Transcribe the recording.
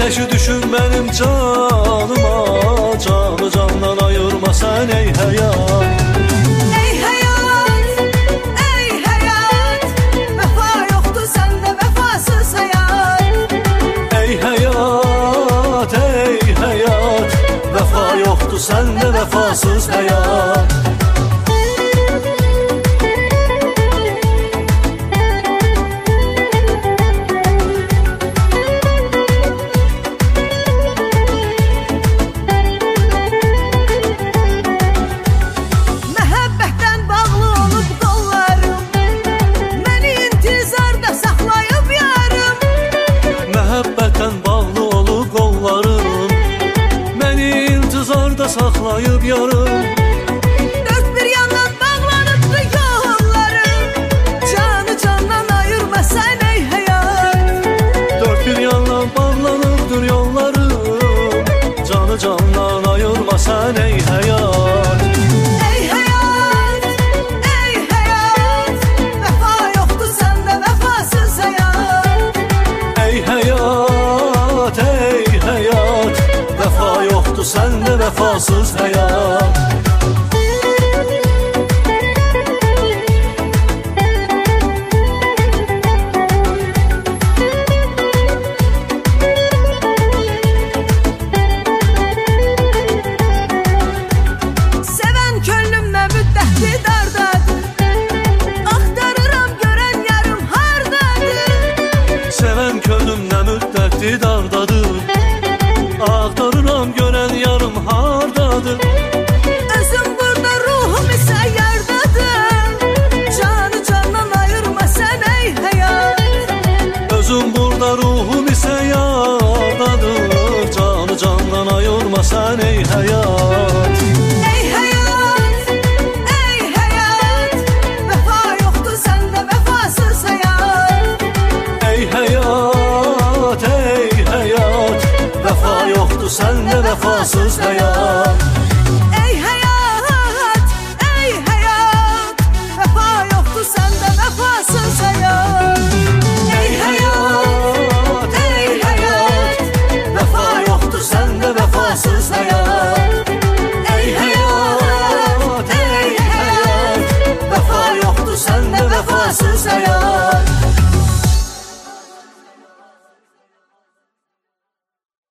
ateşi düşür benim canıma, canı candan ayırma sen ey hayat. Ey hayat, ey hayat, vefa yoktu sende vefasız hayat. Ey hayat, ey hayat, vefa yoktu sende vefasız hayat. Saklayıp yarım dört bir yandan bağlanıptı yollarım, canı candan ayırma sen ey hayat. Dört bir yandan bağlanıptır yollarım, canı candan ayırma sen ey hayat. Ey hayat, ey hayat, vefa yoktu sende vefasız hayat. Ey hayat, ey hayat, vefa yoktu sende vefasız hayat. Seven könlümle müddetli dardadır, aktarıram gören yarım hardadır. Seven könlümle müddetli dardadır, aktarıram gören yarım hardadır. Özüm burada ruhum ise yardadır, canı candan ayırma sen ey hayat. Özüm burada ruhum ise yardadır, canı candan ayırma sen ey hayat. Ey hayat, ey hayat, vefa yoktu sende vefasız hayat. Ey hayat, ey hayat, vefa yoktu sende vefasız hayat. Ey hayat, ey hayat, vefa yoktu sende vefasız hayat. Ey hayat, ey hayat, vefa yoktu sende vefasız hayat. Ey hayat, ey hayat, vefa yoktu sende vefasız hayat.